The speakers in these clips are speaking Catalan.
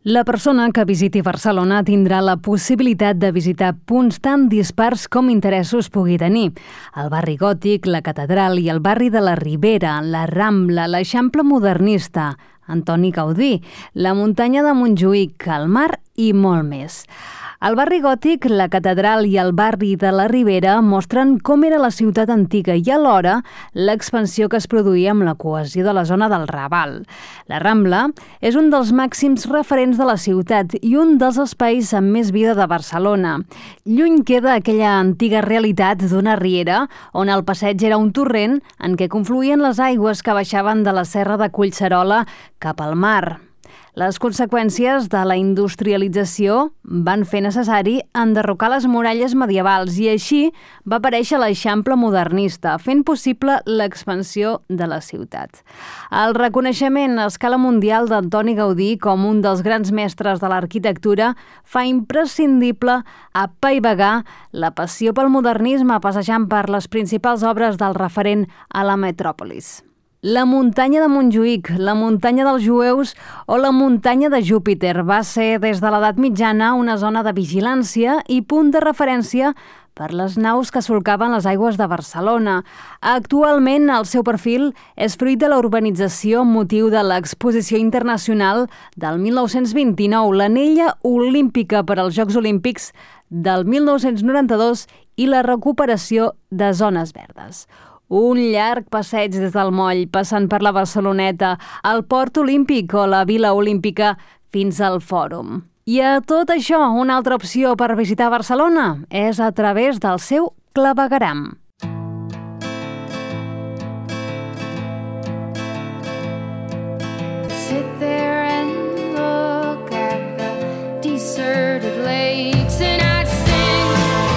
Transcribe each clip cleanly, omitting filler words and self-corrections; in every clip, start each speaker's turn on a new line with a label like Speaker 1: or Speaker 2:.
Speaker 1: La persona que visiti Barcelona tindrà la possibilitat de visitar punts tan dispars com interessos pugui tenir. El barri gòtic, la catedral i el barri de la Ribera, la Rambla, l'Eixample modernista, Antoni Gaudí, la muntanya de Montjuïc, el mar i molt més. El barri gòtic, la catedral i el barri de la Ribera mostren com era la ciutat antiga i alhora l'expansió que es produïa amb la cohesió de la zona del Raval. La Rambla és un dels màxims referents de la ciutat i un dels espais amb més vida de Barcelona. Lluny queda aquella antiga realitat d'una riera on el passeig era un torrent en què confluïen les aigües que baixaven de la serra de Collserola cap al mar. Les conseqüències de la industrialització van fer necessari enderrocar les muralles medievals i així va aparèixer l'Eixample modernista, fent possible l'expansió de la ciutat. El reconeixement a escala mundial d'Antoni Gaudí com un dels grans mestres de l'arquitectura fa imprescindible apaivagar la passió pel modernisme passejant per les principals obres del referent a la metròpolis. La muntanya de Montjuïc, la muntanya dels jueus o la muntanya de Júpiter va ser des de l'edat mitjana una zona de vigilància i punt de referència per les naus que solcaven les aigües de Barcelona. Actualment el seu perfil és fruit de la urbanització amb motiu de l'Exposició Internacional del 1929, l'anella olímpica per als Jocs Olímpics del 1992 i la recuperació de zones verdes. Un llarg passeig des del moll, passant per la Barceloneta, el Port Olímpic o la Vila Olímpica fins al Fòrum. I a tot això, una altra opció per visitar Barcelona és a través del seu clavegueram. Sit there and look at the deserted lakes and I'd sing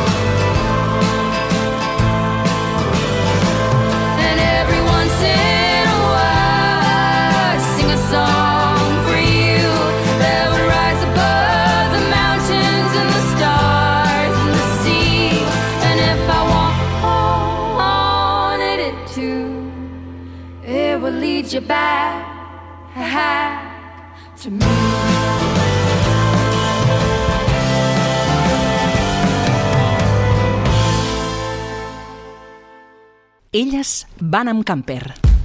Speaker 1: and every once in a while I'd sing a song for you that would rise above the mountains and the stars and the sea. And if I wanted it to, it would lead you back to me.
Speaker 2: Elles van amb camper.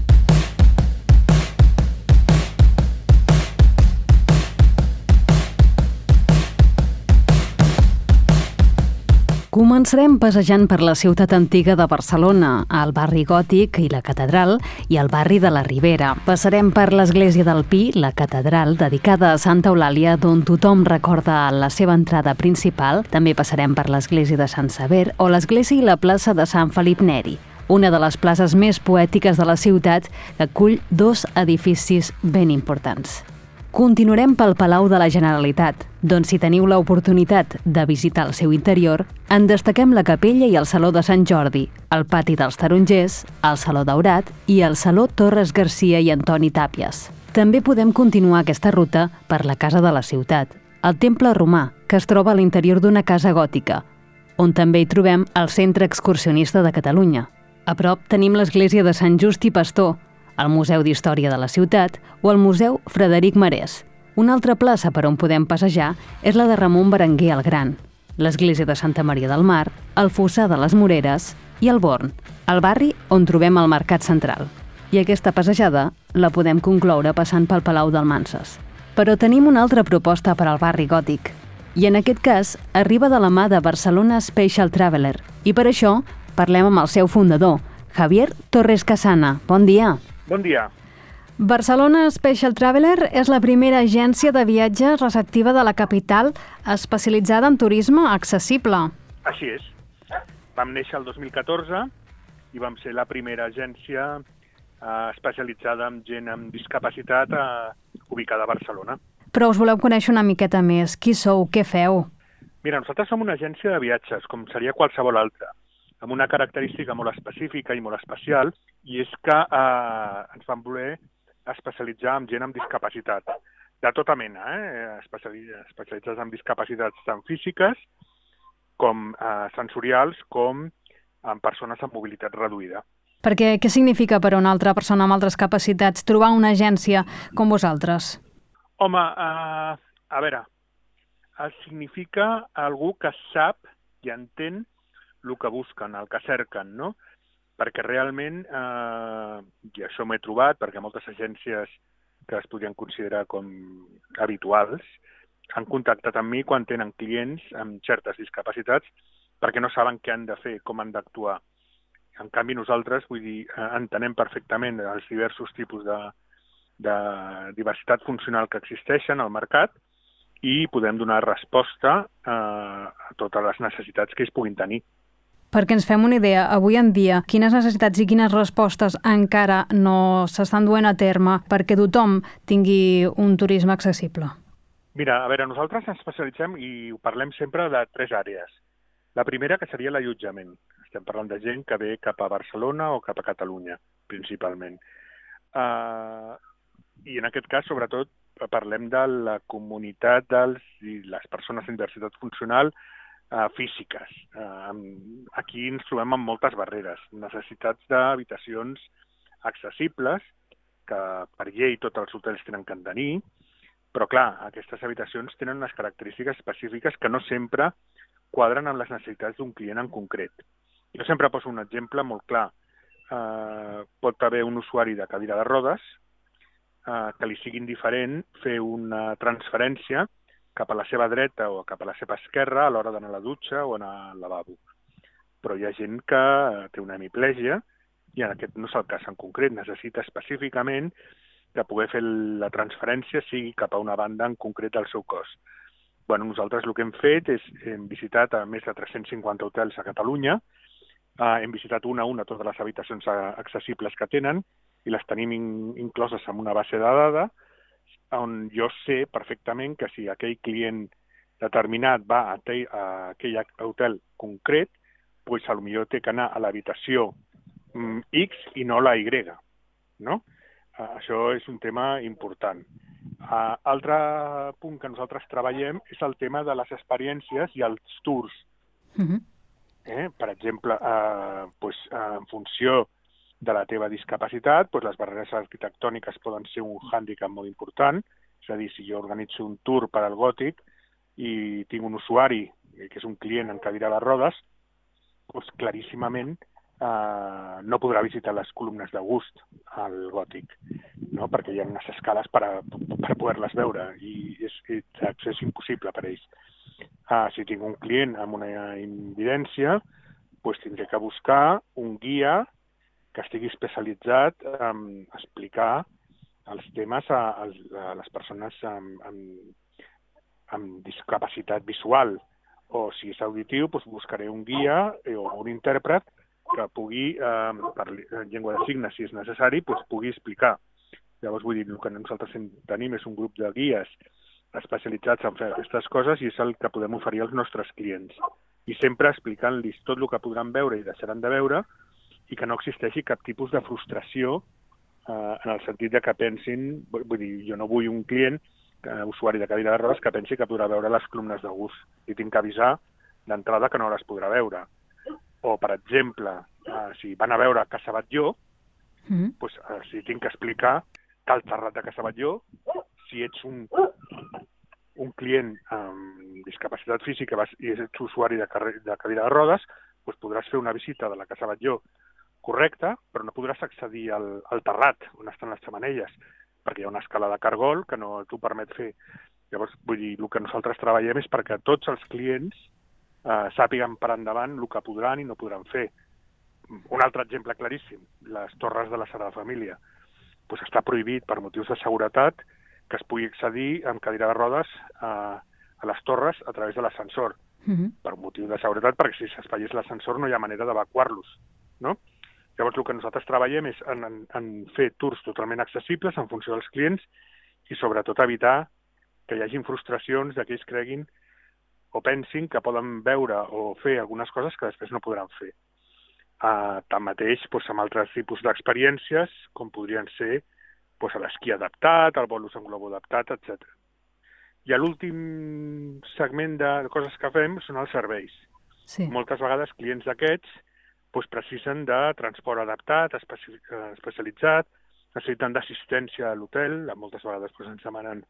Speaker 1: Començarem passejant per la ciutat antiga de Barcelona, el barri gòtic i la catedral i el barri de la Ribera. Passarem per l'església del Pi, la catedral, dedicada a Santa Eulàlia, d'on tothom recorda la seva entrada principal. També passarem per l'església de Sant Sever o l'església i la plaça de Sant Felip Neri, una de les places més poètiques de la ciutat que acull dos edificis ben importants. Continuarem pel Palau de la Generalitat, doncs si teniu l'oportunitat de visitar el seu interior, en destaquem la capella i el Saló de Sant Jordi, el Pati dels Tarongers, el Saló Daurat i el Saló Torres Garcia i Antoni Tàpies. També podem continuar aquesta ruta per la Casa de la Ciutat, el Temple Romà, que es troba a l'interior d'una casa gòtica, on també hi trobem el Centre Excursionista de Catalunya. A prop tenim l'església de Sant Just i Pastor, el Museu d'Història de la Ciutat o el Museu Frederic Marès. Una altra plaça per on podem passejar és la de Ramon Berenguer el Gran, l'església de Santa Maria del Mar, el Fossar de les Moreres i el Born, el barri on trobem el Mercat Central. I aquesta passejada la podem concloure passant pel Palau d'Almanses. Però tenim una altra proposta per al barri gòtic. I en aquest cas arriba de la mà de Barcelona Special Traveler. I per això parlem amb el seu fundador, Javier Torres Casana. Bon dia.
Speaker 3: Bon dia.
Speaker 1: Barcelona Special Traveler és la primera agència de viatges receptiva de la capital especialitzada en turisme accessible.
Speaker 3: Així és. Vam néixer el 2014 i vam ser la primera agència especialitzada en gent amb discapacitat ubicada a Barcelona.
Speaker 1: Però us voleu conèixer una miqueta més. Qui sou? Què feu?
Speaker 3: Mira, nosaltres som una agència de viatges, com seria qualsevol altra, amb una característica molt específica i molt especial, i és que ens vam voler especialitzar en gent amb discapacitat, de tota mena, especialitzats en discapacitats tant físiques com sensorials, com en persones amb mobilitat reduïda.
Speaker 1: Perquè què significa per a una altra persona amb altres capacitats trobar una agència com vosaltres?
Speaker 3: Home, A veure, significa algú que sap i entén el que busquen, el que cerquen, no? Perquè realment, i això m'he trobat, perquè moltes agències que es podrien considerar com habituals han contactat amb mi quan tenen clients amb certes discapacitats perquè no saben què han de fer, com han d'actuar. En canvi, nosaltres, vull dir, entenem perfectament els diversos tipus de diversitat funcional que existeixen al mercat i podem donar resposta a totes les necessitats que ells puguin tenir.
Speaker 1: Perquè ens fem una idea, avui en dia, quines necessitats i quines respostes encara no s'estan duent a terme perquè tothom tingui un turisme accessible?
Speaker 3: Mira, a veure, nosaltres ens especialitzem i ho parlem sempre de 3 àrees. La primera, que seria l'allotjament. Estem parlant de gent que ve cap a Barcelona o cap a Catalunya, principalment. I en aquest cas, sobretot, parlem de la comunitat i les persones amb diversitat funcional físiques. Aquí ens trobem amb moltes barreres, necessitats d'habitacions accessibles, que per llei tots els hotels tenen que tenir, però clar, aquestes habitacions tenen unes característiques específiques que no sempre quadren amb les necessitats d'un client en concret. Jo sempre poso un exemple molt clar. Pot haver un usuari de cadira de rodes que li sigui indiferent fer una transferència cap a la seva dreta o cap a la seva esquerra a l'hora d'anar a la dutxa o anar al lavabo. Però hi ha gent que té una hemiplegia i en aquest no és el cas en concret. Necessita específicament que poder fer la transferència sigui cap a una banda en concret del seu cos. Nosaltres el que hem fet és hem visitat a més de 350 hotels a Catalunya, hem visitat una a una totes les habitacions accessibles que tenen i les tenim incloses en una base de dades on jo sé perfectament que si aquell client determinat va a aquell hotel concret, doncs potser té que anar a l'habitació X i no la Y, no? Això és un tema important. Altre punt que nosaltres treballem és el tema de les experiències i els tours. Per exemple, en funció de la teva discapacitat, les barreres arquitectòniques poden ser un hàndicap molt important. És a dir, si jo organitzo un tour per al Gòtic i tinc un usuari que és un client en cadira de rodes, claríssimament no podrà visitar les columnes de gust al Gòtic, no? Perquè hi ha unes escales per poder-les veure i és impossible per a ells. Si tinc un client amb una invidència, tindré que buscar un guia que estigui especialitzat en explicar els temes a les persones amb discapacitat visual. O si és auditiu, buscaré un guia o un intèrpret que pugui, per llengua de signes, si és necessari, pugui explicar. Llavors, vull dir, el que nosaltres tenim és un grup de guies especialitzats en fer aquestes coses i és el que podem oferir als nostres clients. I sempre explicant-los tot el que podran veure i deixaran de veure i que no existeixi cap tipus de frustració en el sentit de que pensin, vull dir, jo no vull un client, usuari de cadira de rodes, que pensi que podrà veure les columnes de gust. I tinc que avisar d'entrada que no les podrà veure. O, per exemple, si van a veure Casa Batlló, si tinc que explicar que al Terrat de Casa Batlló, si ets un client amb discapacitat física i ets usuari de cadira de rodes, podràs fer una visita de la Casa Batlló correcta, però no podràs accedir al Terrat, on estan les xemeneies, perquè hi ha una escala de cargol que no t'ho permet fer. Llavors, vull dir, el que nosaltres treballem és perquè tots els clients sàpiguen per endavant el que podran i no podran fer. Un altre exemple claríssim, les torres de la Sagrada Família. Està prohibit per motius de seguretat que es pugui accedir amb cadira de rodes a les torres a través de l'ascensor. Per motiu de seguretat, perquè si s'espaiés l'ascensor no hi ha manera d'evacuar-los, no? Llavors, el que nosaltres treballem és en fer tours totalment accessibles en funció dels clients i, sobretot, evitar que hi hagin frustracions de que ells creguin o pensin que poden veure o fer algunes coses que després no podran fer. Tanmateix, amb altres tipus d'experiències, com podrien ser l'esquí adaptat, el bolus en globo adaptat, etc. I l'últim segment de coses que fem són els serveis. Sí. Moltes vegades clients d'aquests precisen de transport adaptat, especialitzat, necessiten d'assistència a l'hotel, moltes vegades ens demanen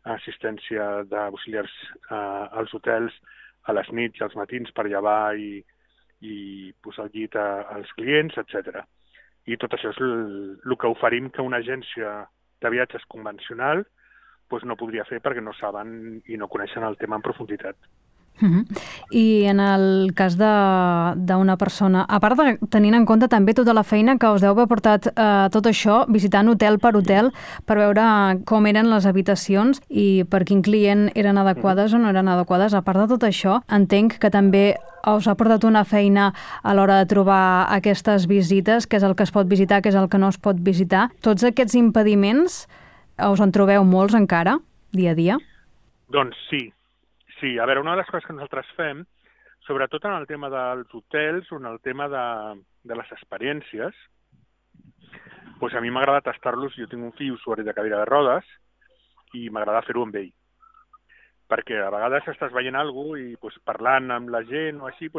Speaker 3: assistència d'auxiliars als hotels a les nits i als matins per llevar i posar al llit als clients, etc. I tot això és el que oferim que una agència de viatges convencional no podria fer perquè no saben i no coneixen el tema en profunditat.
Speaker 1: I en el cas d'una persona, a part de tenint en compte també tota la feina que us deu haver portat tot això, visitant hotel per hotel per veure com eren les habitacions i per quin client eren adequades o no eren adequades, a part de tot això, entenc que també us ha portat una feina a l'hora de trobar aquestes visites, què és el que es pot visitar, què és el que no es pot visitar. Tots aquests impediments us en trobeu molts encara, dia a dia?
Speaker 3: Doncs sí. Sí, a veure, una de les coses que nosaltres fem, sobretot en el tema dels hotels o en el tema de les experiències, a mi m'agrada tastar-los. Jo tinc un fill usuari de cadira de rodes i m'agrada fer-ho amb ell. Perquè a vegades estàs veient alguna cosa i parlant amb la gent o així,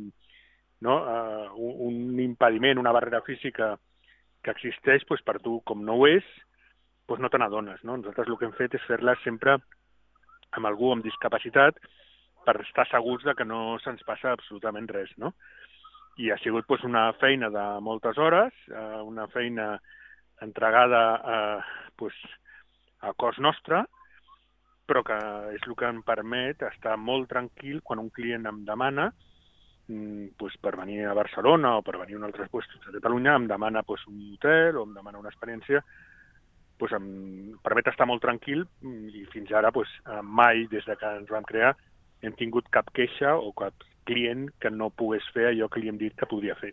Speaker 3: un impediment, una barrera física que existeix, per tu, com no ho és, no te n'adones. Nosaltres el que hem fet és fer-la sempre amb algú amb discapacitat per estar segurs que no se'ns passa absolutament res, no? I ha sigut una feina de moltes hores, una feina entregada a cos nostre, però que és el que em permet estar molt tranquil quan un client em demana per venir a Barcelona o per venir a un altre lloc de Catalunya, em demana un hotel o em demana una experiència, em permet estar molt tranquil i fins ara mai, des que ens vam crear, hem tingut cap queixa o cap client que no pogués fer allò que li hem dit que podria fer.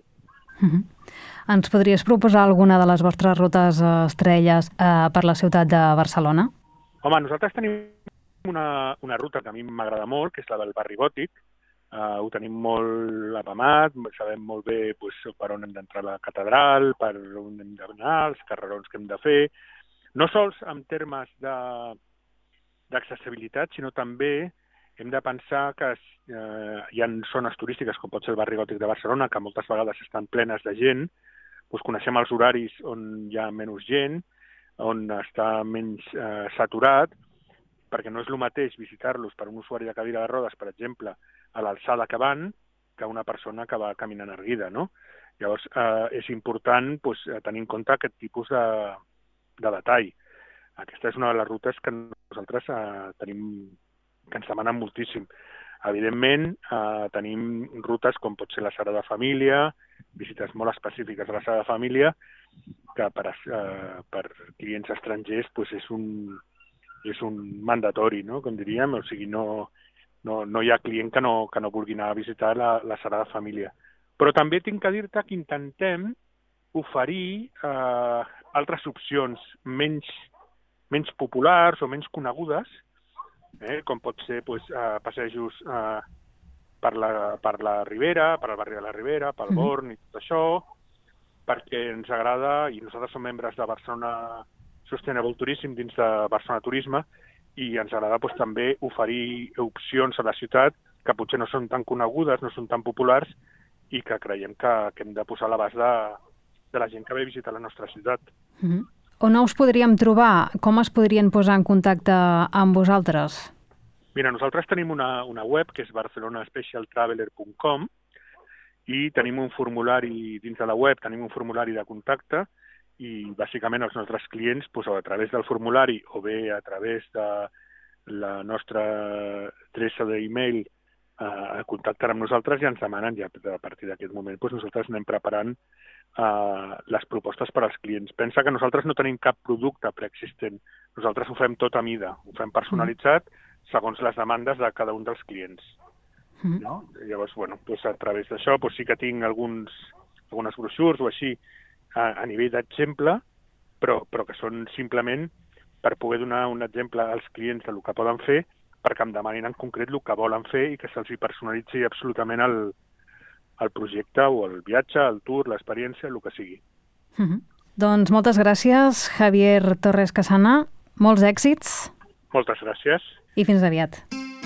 Speaker 1: Ens podries proposar alguna de les vostres rutes estrelles per la ciutat de Barcelona?
Speaker 3: Home, nosaltres tenim una ruta que a mi m'agrada molt, que és la del barri gòtic. Ho tenim molt apamat, sabem molt bé per on hem d'entrar a la catedral, per on hem d'anar, els carrerons que hem de fer. No sols en termes d'accessibilitat, sinó també hem de pensar que hi ha zones turístiques, com pot ser el barri gòtic de Barcelona, que moltes vegades estan plenes de gent, coneixem els horaris on hi ha menys gent, on està menys saturat, perquè no és el mateix visitar-los per un usuari de cadira de rodes, per exemple, a l'alçada que van, que una persona que va caminant erguida, no? Llavors, és important tenir en compte aquest tipus de detall. Aquesta és una de les rutes que nosaltres tenim, que ens demanen moltíssim. Evidentment, tenim rutes com pot ser la Sagrada Família, visites molt específiques a la Sagrada Família, que per clients estrangers és un mandatori, no? Com diríem, o sigui, no hi ha client que no vulgui anar a visitar la Sagrada Família. Però també tinc que dir-te que intentem oferir altres opcions menys populars o menys conegudes, com pot ser passejos per la Ribera, per al barri de la Ribera, pel Born i tot això, perquè ens agrada, i nosaltres som membres de Barcelona Sustainable Tourism dins de Barcelona Turisme, i ens agrada també oferir opcions a la ciutat que potser no són tan conegudes, no són tan populars, i que creiem que hem de posar a l'abast de la gent que ve a visitar la nostra ciutat.
Speaker 1: On us podríem trobar? Com es podrien posar en contacte amb vosaltres?
Speaker 3: Mira, nosaltres tenim una web que és barcelonaspecialtraveler.com i tenim un formulari dins de la web, tenim un formulari de contacte i bàsicament els nostres clients a través del formulari o bé a través de la nostra adreça d'e-mail contacten amb nosaltres i ens demanen, i a partir d'aquest moment nosaltres anem preparant les propostes per als clients. Pensa que nosaltres no tenim cap producte preexistent. Nosaltres ho fem tot a mida, ho fem personalitzat segons les demandes de cada un dels clients. No? Llavors, a través d'això sí que tinc algunes broxures o així a nivell d'exemple, però que són simplement per poder donar un exemple als clients del que poden fer, perquè em demanin en concret el que volen fer i que se'ls personalitzi absolutament el projecte o el viatge, el tour, l'experiència, el que sigui.
Speaker 1: Doncs moltes gràcies, Javier Torres Casana. Molts èxits.
Speaker 3: Moltes gràcies.
Speaker 1: I fins aviat.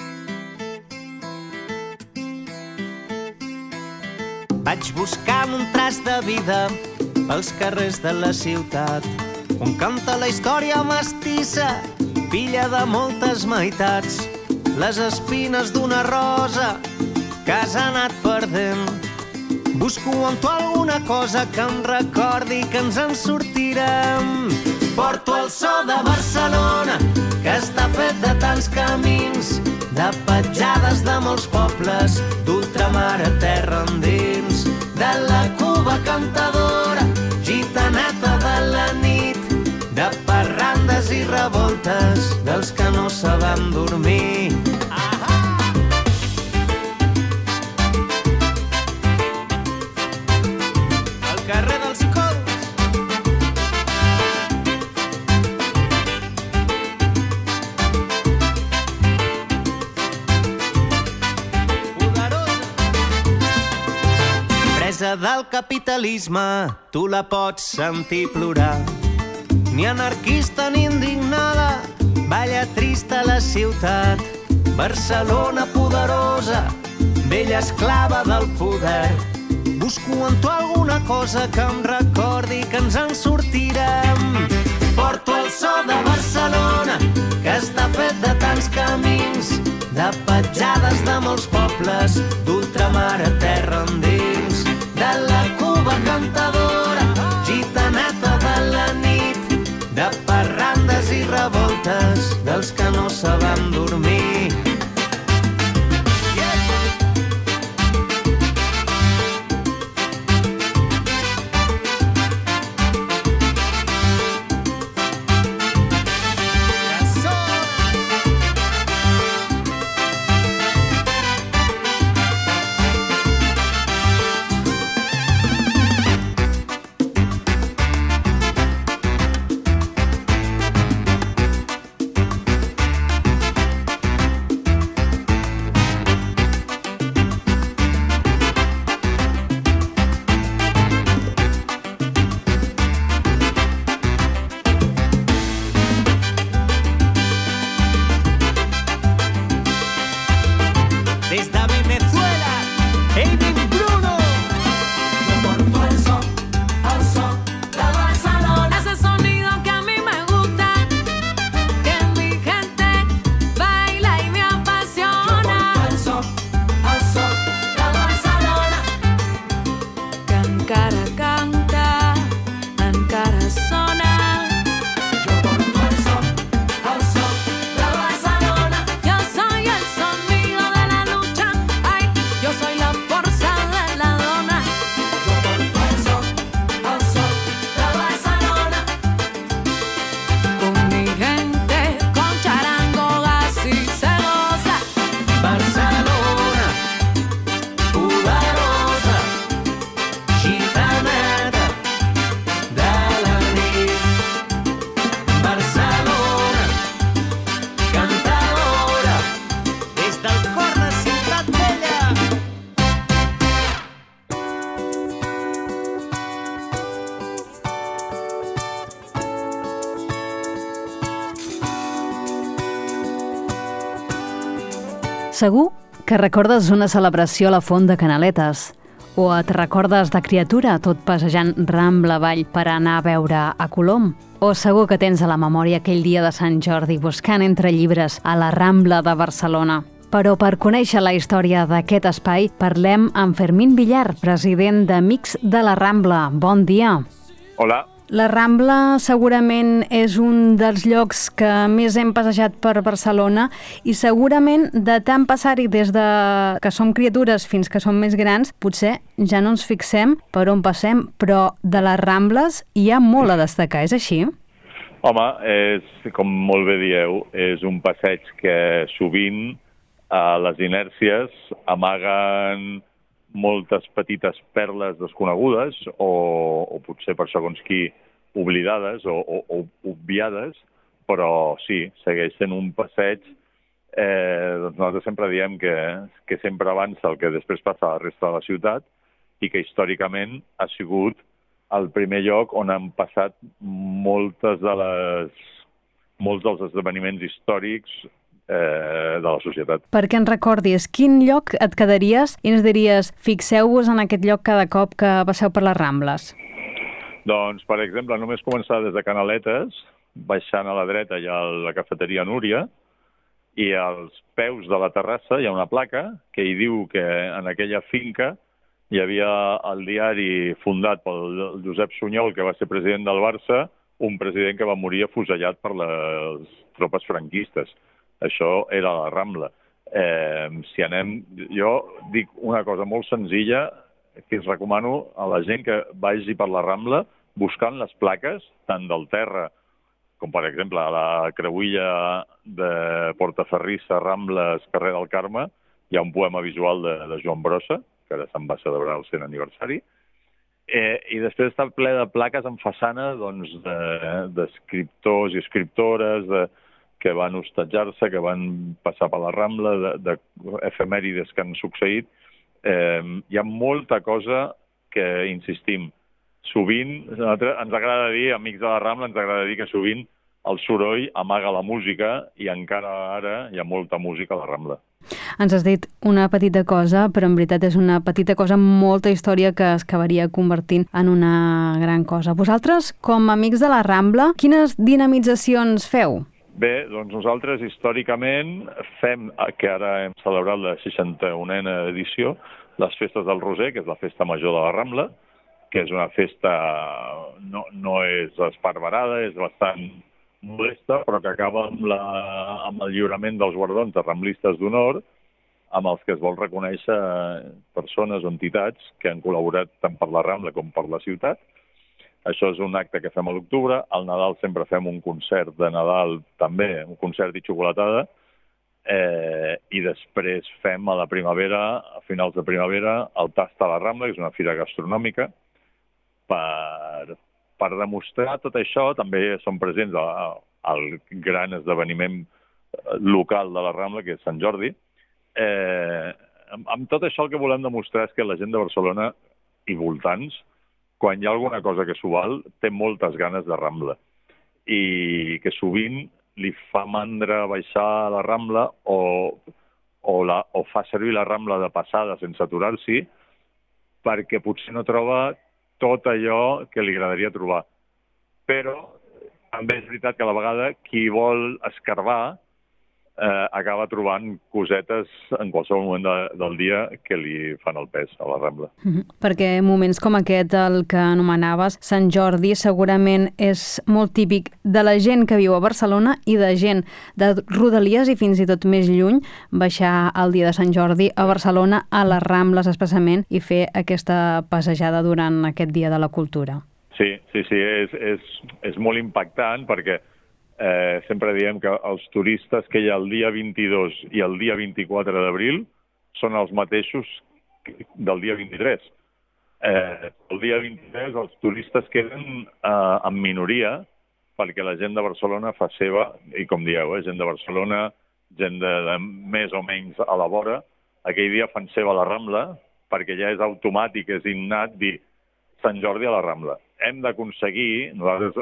Speaker 4: Vaig buscant un tras de vida pels carrers de la ciutat on canta la història mestissa filla de moltes meitats, les espines d'una rosa que has anat perdent. Busco en tu alguna cosa que em recordi que ens en sortirem. Porto el so de Barcelona, que està fet de tants camins, de petjades de molts pobles, d'ultramar a terra endins, de la Cuba cantadora, gitaneta de la nit, de parrandes i revoltes dels que no sabem dormir. Al carrer dels Cols. Poderosa. Presa del capitalisme, tu la pots sentir plorar. Ni anarquista ni indignada, balla trista la ciutat. Barcelona poderosa, vella esclava del poder. Busco en tu alguna cosa que em recordi que ens en sortirem. Porto el so de Barcelona, que està fet de tants camins, de petjades de molts pobles, d'ultramar a terra endins, de la Cuba cantadora, gitaneta de la nit, de parrandes i revoltes dels que no sabem dormir.
Speaker 1: Segur que recordes una celebració a la Font de Canaletes, o et recordes de criatura tot passejant Rambla avall per anar a veure a Colom, o segur que tens a la memòria aquell dia de Sant Jordi buscant entre llibres a la Rambla de Barcelona. Però per conèixer la història d'aquest espai, parlem amb Fermín Villar, president d'Amics de la Rambla. Bon dia.
Speaker 3: Hola.
Speaker 1: La Rambla segurament és un dels llocs que més hem passejat per Barcelona i segurament de tant passar-hi des de que som criatures fins que som més grans, potser ja no ens fixem per on passem, però de les Rambles hi ha molt a destacar, és així?
Speaker 5: Home, com molt bé dieu, és un passeig que sovint les inèrcies amaguen moltes petites perles desconegudes o potser per segons qui oblidades o obviades, però sí, segueix sent un passeig. Doncs nosaltres sempre diem que sempre avança el que després passa a la resta de la ciutat i que històricament ha sigut el primer lloc on han passat molts dels esdeveniments històrics de la societat.
Speaker 1: Perquè ens recordis, quin lloc et quedaries i ens diries fixeu-vos en aquest lloc cada cop que passeu per les Rambles?
Speaker 5: Doncs, per exemple, només començar des de Canaletes, baixant a la dreta hi ha la cafeteria Núria, i als peus de la terrassa hi ha una placa que hi diu que en aquella finca hi havia el diari fundat pel Josep Sunyol, que va ser president del Barça, un president que va morir afusellat per les tropes franquistes. Això era a la Rambla. Si anem... Jo dic una cosa molt senzilla que us recomano a la gent que vagi per la Rambla buscant les plaques, tant del terra com, per exemple, a la creuilla de Portaferrissa, Rambles, carrer del Carme, hi ha un poema visual de Joan Brossa, que ara se'n va celebrar el 100 aniversari, i després està ple de plaques en façana d'escriptors i escriptores que van hostatjar-se, que van passar per la Rambla, d'efemèrides que han succeït. Hi ha molta cosa que, insistim, sovint, ens agrada dir, amics de la Rambla, ens agrada dir que sovint el soroll amaga la música i encara ara hi ha molta música a la Rambla.
Speaker 1: Ens has dit una petita cosa, però en veritat és una petita cosa amb molta història que es acabaria convertint en una gran cosa. Vosaltres, com a amics de la Rambla, quines dinamitzacions feu?
Speaker 5: Bé, doncs nosaltres històricament fem, que ara hem celebrat la 61a edició, les festes del Roser, que és la festa major de la Rambla, que és una festa, no és esparverada, és bastant modesta, però que acaba amb el lliurament dels guardons de ramblistes d'honor, amb els que es vol reconèixer persones o entitats que han col·laborat tant per la Rambla com per la ciutat. Això és un acte que fem a l'octubre. Al Nadal sempre fem un concert de Nadal, també, un concert i xocolatada, i després fem a la primavera, a finals de primavera, el Tast a la Rambla, que és una fira gastronòmica. Per demostrar tot això, també som presents al gran esdeveniment local de la Rambla, que és Sant Jordi. Amb tot això el que volem demostrar és que la gent de Barcelona i voltants, quan hi ha alguna cosa que s'ho val, té moltes ganes de Rambla. I que sovint li fa mandra baixar a la Rambla o fa servir la Rambla de passada sense aturar-s'hi perquè potser no troba tot allò que li agradaria trobar. Però també és veritat que a la vegada qui vol escarbar acaba trobant cosetes en qualsevol moment del dia que li fan el pes a la Rambla.
Speaker 1: Perquè moments com aquest, el que anomenaves Sant Jordi, segurament és molt típic de la gent que viu a Barcelona i de gent de Rodalies i fins i tot més lluny, baixar el dia de Sant Jordi a Barcelona, a les Rambles especialment, i fer aquesta passejada durant aquest dia de la cultura.
Speaker 5: Sí, és molt impactant perquè sempre diem que els turistes que hi ha el dia 22 i el dia 24 d'abril són els mateixos del dia 23. El dia 23 els turistes queden en minoria perquè la gent de Barcelona fa seva, i com dieu, gent de Barcelona, gent de més o menys a la vora, aquell dia fan seva la Rambla perquè ja és automàtic, és innat dir Sant Jordi a la Rambla. Hem d'aconseguir, nosaltres,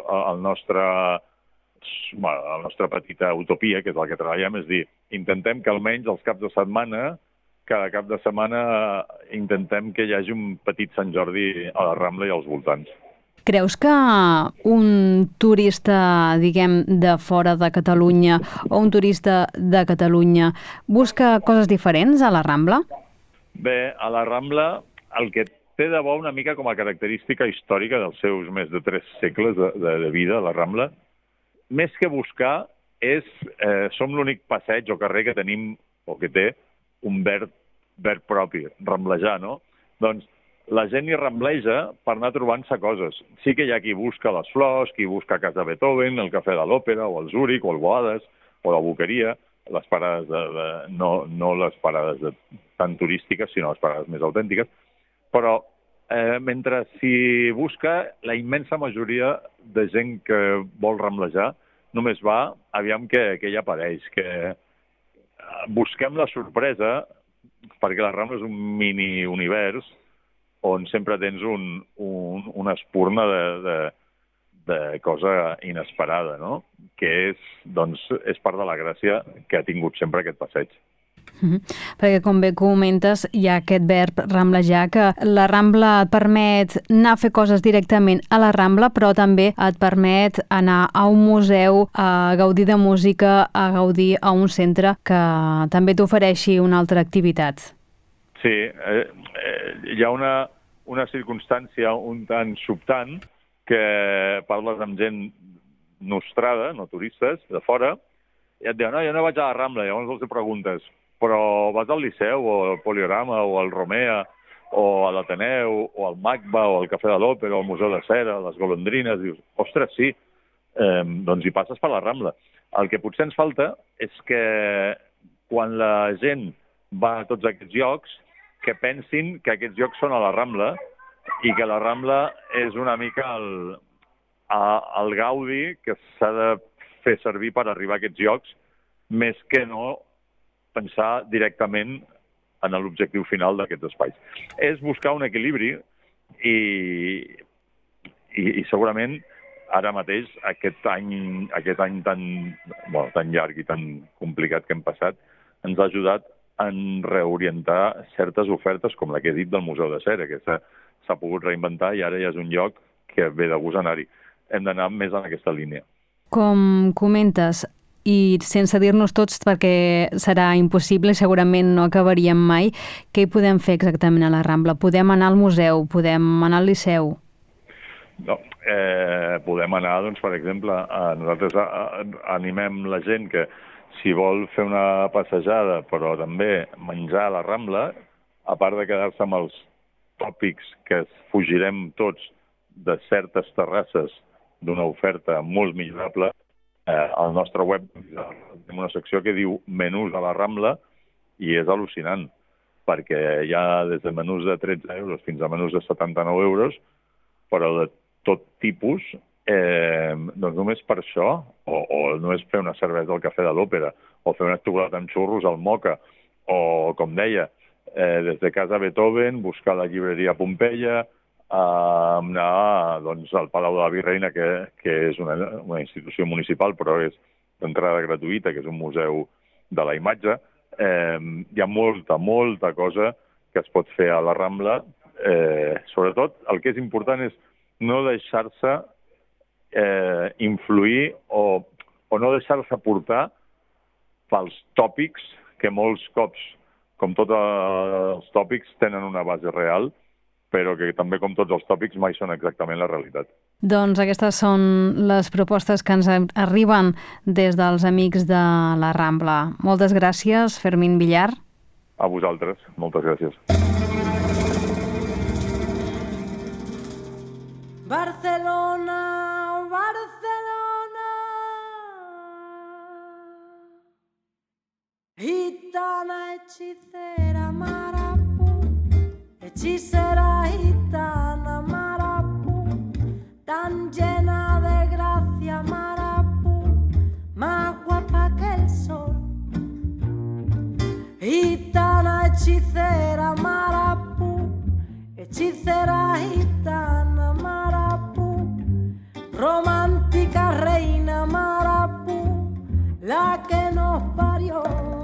Speaker 5: la nostra petita utopia, que és el que treballem, és dir, intentem que almenys els caps de setmana, cada cap de setmana intentem que hi hagi un petit Sant Jordi a la Rambla i als voltants.
Speaker 1: Creus que un turista, diguem, de fora de Catalunya o un turista de Catalunya busca coses diferents a la Rambla?
Speaker 5: Bé, a la Rambla el que té de bo una mica com a característica històrica dels seus més de 3 segles de vida a la Rambla, més que buscar, som l'únic passeig o carrer que tenim, o que té, un verb propi, ramblejar, no? Doncs la gent hi rambleja per anar trobant-se coses. Sí que hi ha qui busca les flors, qui busca Casa Beethoven, el Cafè de l'Òpera, o el Zúrich, o el Boades, o la Boqueria, les parades no les parades tan turístiques, sinó les parades més autèntiques. Però mentre s'hi busca, la immensa majoria de gent que vol ramblejar només va aviam que hi apareix, que busquem la sorpresa, perquè la Rambla és un mini-univers on sempre tens una espurna de cosa inesperada, no? Que és part de la gràcia que ha tingut sempre aquest passeig.
Speaker 1: Perquè, com bé comentes, hi ha aquest verb ramblejar, que la Rambla et permet anar a fer coses directament a la Rambla, però també et permet anar a un museu, a gaudir de música, a gaudir a un centre que també t'ofereixi una altra activitat.
Speaker 5: Sí, hi ha una circumstància un tant sobtant que parles amb gent nostrada, no turistes, de fora, i et diuen, no, jo no vaig a la Rambla, llavors els preguntes, però vas al Liceu, o al Poliorama, o al Romea, o a l'Ateneu, o al MACBA, o al Cafè de l'Òpera, o al Museu de Cera, les golondrines, dius, ostres, sí, doncs hi passes per la Rambla. El que potser ens falta és que quan la gent va a tots aquests llocs, que pensin que aquests llocs són a la Rambla i que la Rambla és una mica el gaudi que s'ha de fer servir per arribar a aquests llocs, més que no pensar directament en l'objectiu final d'aquests espais. És buscar un equilibri i segurament ara mateix aquest any tan llarg i tan complicat que hem passat ens ha ajudat a reorientar certes ofertes com la que he dit del Museu de Cera, que s'ha pogut reinventar i ara ja és un lloc que ve de gust anar-hi. Hem d'anar més en aquesta línia.
Speaker 1: Com comentes, i sense dir-nos tots, perquè serà impossible, segurament no acabaríem mai, què hi podem fer exactament a la Rambla? Podem anar al museu? Podem anar al Liceu?
Speaker 5: No, podem anar, doncs, per exemple, nosaltres animem la gent que si vol fer una passejada, però també menjar a la Rambla, a part de quedar-se amb els tòpics que fugirem tots de certes terrasses d'una oferta molt millorable, al nostre web tenim una secció que diu menús a la Rambla i és al·lucinant, perquè hi ha des de menús de 13 euros fins a menús de 79 euros, però de tot tipus, doncs només per això, o només fer una cervesa al Cafè de l'Òpera, o fer una xocolata amb xurros al Moca, o, com deia, des de Casa Beethoven, buscar la llibreria Pompeia, anar doncs, al Palau de la Virreina, que és una institució municipal, però és d'entrada gratuïta, que és un museu de la imatge. Hi ha molta cosa que es pot fer a la Rambla. Sobretot, el que és important és no deixar-se influir o no deixar-se portar pels tòpics que molts cops, com tots els tòpics, tenen una base real, però que també, com tots els tòpics, mai són exactament la realitat.
Speaker 1: Doncs aquestes són les propostes que ens arriben des dels amics de la Rambla. Moltes gràcies, Fermín Villar.
Speaker 5: A vosaltres, moltes gràcies.
Speaker 6: Barcelona, Barcelona, gitana hechicera marapú, hechicera gitana marapú, tan llena de gracia marapú, más guapa que el sol. Gitana hechicera marapú, hechicera gitana marapú, romántica reina marapú, la que nos parió.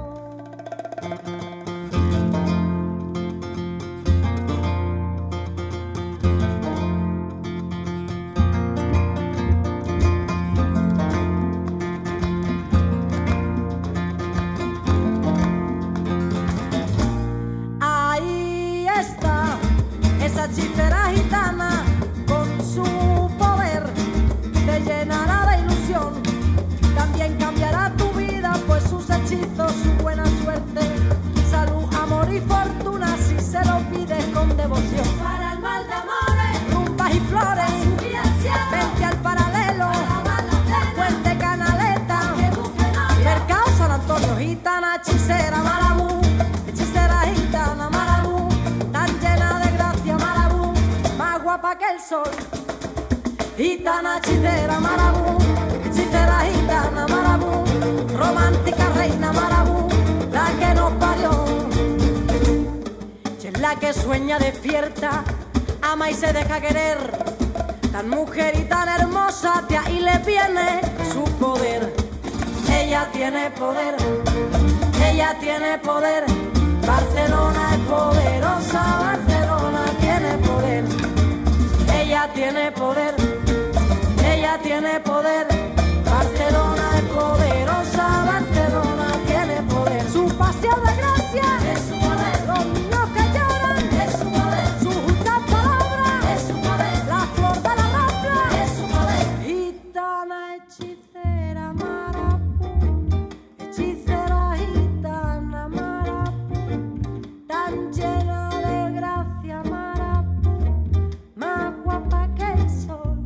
Speaker 6: Ahí está esa hechicera gitana, con su poder te llenará de ilusión. También cambiará tu vida, pues sus hechizos, su buena suerte, salud, amor y fortuna, si se lo pides con devoción. Para el mal de amores, rumbas y flores, vente al paralelo, Puente Canaleta, Mercado San Antonio, gitana, hechicera, marabú, hechicera gitana, marabú, tan llena de gracia, marabú, más guapa que el sol. Gitana, hechicera, marabú, hechicera gitana, marabú, romántica reina marabú, la que nos parió. Y es la que sueña despierta, ama y se deja querer, tan mujer y tan hermosa, de ahí le viene su poder. Ella tiene poder. ella tiene poder. Barcelona es poderosa, Barcelona tiene poder. Ella tiene poder, ella tiene poder. Barcelona es poderosa, Barcelona tiene poder. Su pasión de gracia es su poder. Los niños que lloran es su poder. Su justa palabra es su poder. La flor de la rambla es su poder. Gitana hechicera marapú, hechicera gitana marapú, tan llena de gracia marapú, más guapa que el sol.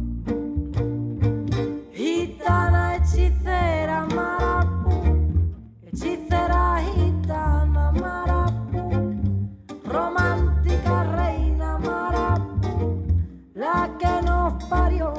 Speaker 6: Gitana hechicera marapú, hechicera gitana marapú, romántica reina marapú, la que nos parió.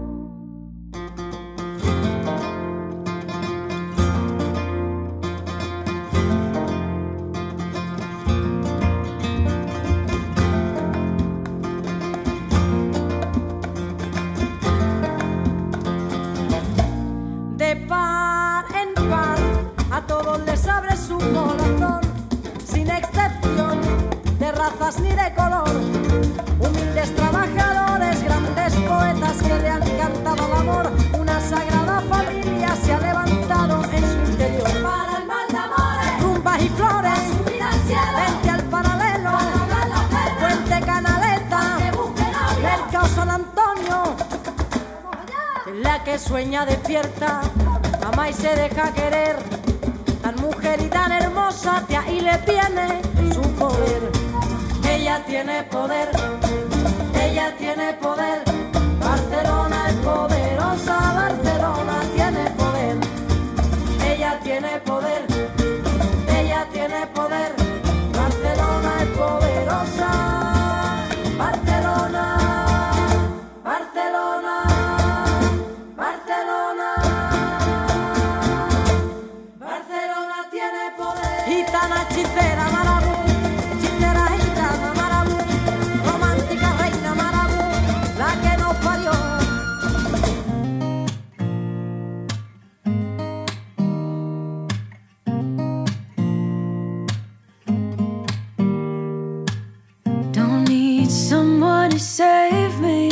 Speaker 6: De par en par, a todos les abre su corazón, sin excepción de razas ni de color. Humildes trabajadores, grandes poetas que le han cantado al amor. Una sagrada familia se ha levantado en su interior. Para el mal de amores, rumbas y flores, subir al cielo, vente al paralelo, Puente Canaleta, Mercado San Antonio. La que sueña despierta, ama y se deja querer, tan mujer y tan hermosa, que ahí le viene su poder. Ella tiene poder, ella tiene poder. Barcelona es poderosa, Barcelona tiene poder. Ella tiene poder, ella tiene poder. Barcelona es poderosa, Barcelona, Barcelona. Gitana hechicera marabú, hechicera gitana marabú, romántica reina marabú, la que nos parió.
Speaker 7: Don't need someone to save me.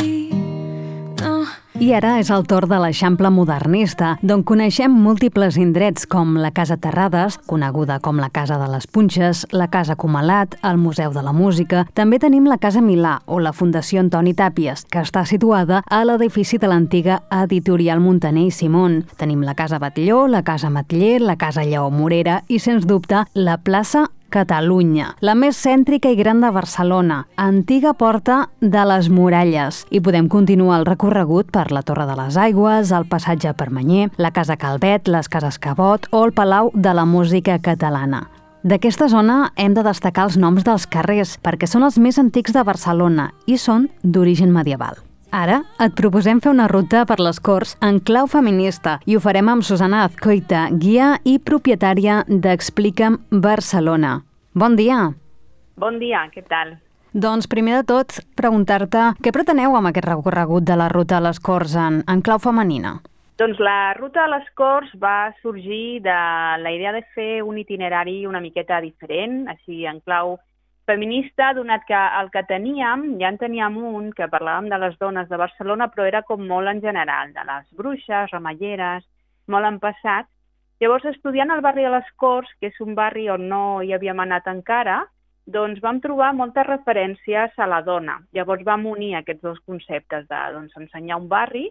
Speaker 7: No.
Speaker 1: I ara és el torn de l'Eixample modernista, d'on coneixem múltiples indrets com la Casa Terrades, coneguda com la Casa de les Punxes, la Casa Comalat, el Museu de la Música. També tenim la Casa Milà o la Fundació Antoni Tàpies, que està situada a l'edifici de l'antiga Editorial Muntaner i Simón. Tenim la Casa Batlló, la Casa Matller, la Casa Lleó Morera i, sens dubte, la Plaça Catalunya, la més cèntrica i gran de Barcelona, antiga porta de les Muralles. I podem continuar el recorregut per la Torre de les Aigües, el passatge Permanyer, la Casa Calvet, les Cases Cabot o el Palau de la Música Catalana. D'aquesta zona hem de destacar els noms dels carrers, perquè són els més antics de Barcelona i són d'origen medieval. Ara et proposem fer una ruta per les Corts en clau feminista i ho farem amb Susana Azcoita, guia i propietària d'Explica'm Barcelona. Bon dia!
Speaker 8: Bon dia, què tal?
Speaker 1: Doncs primer de tot, preguntar-te què preteneu amb aquest recorregut de la ruta a les Corts en clau femenina?
Speaker 8: Doncs la ruta a les Corts va sorgir de la idea de fer un itinerari una miqueta diferent, així en clau feminista, donat que el que teníem, ja en teníem un, que parlàvem de les dones de Barcelona, però era com molt en general, de les bruixes, remeieres, molt en passat. Llavors, estudiant el barri de les Corts, que és un barri on no hi havíem anat encara, doncs vam trobar moltes referències a la dona. Llavors vam unir aquests dos conceptes de ensenyar un barri,